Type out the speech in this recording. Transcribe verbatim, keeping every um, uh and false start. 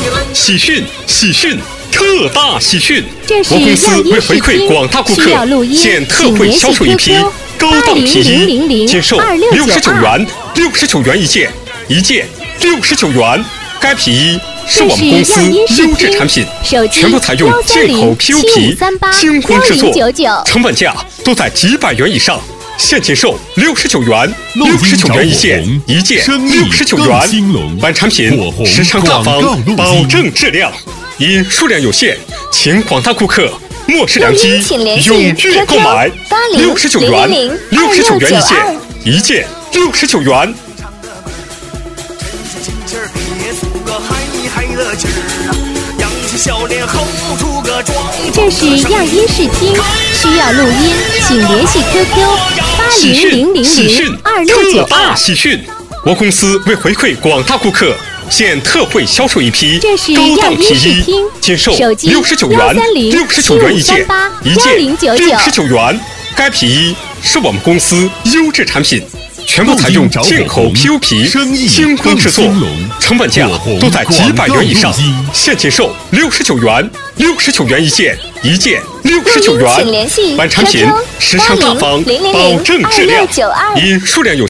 喜讯！喜讯！特大喜讯！ 这是我公司样音为回馈广大顾客，现特惠销售一批高档皮衣，仅售六十九元，六十九元一件，一件六十九元。该皮衣是我们公司优质产品，全部采用进口 P U 皮，精工制作，成本价都在几百元以上。现仅售六十九元，六十九元一件，一件六十九元。本产品时尚大方，保证质量。因数量有限，请广大顾客莫视良机，踊跃购买。六十九元，六十九元一件，一件六十九元。 这是样音试听，需要录音，请联系 Q Q 八零零零零二六九二。 喜讯！我公司为回馈广大顾客，现特惠销售一批高档皮衣，仅售六十九元，六十九元一件，一件六十九元。该皮衣是我们公司优质产品，全部采用进口 P U 皮，精工制作，成本价都在几百元以上。现仅售六十九元，六十九元一件，一件六十九元。本产品时尚大方，保证质量。因数量有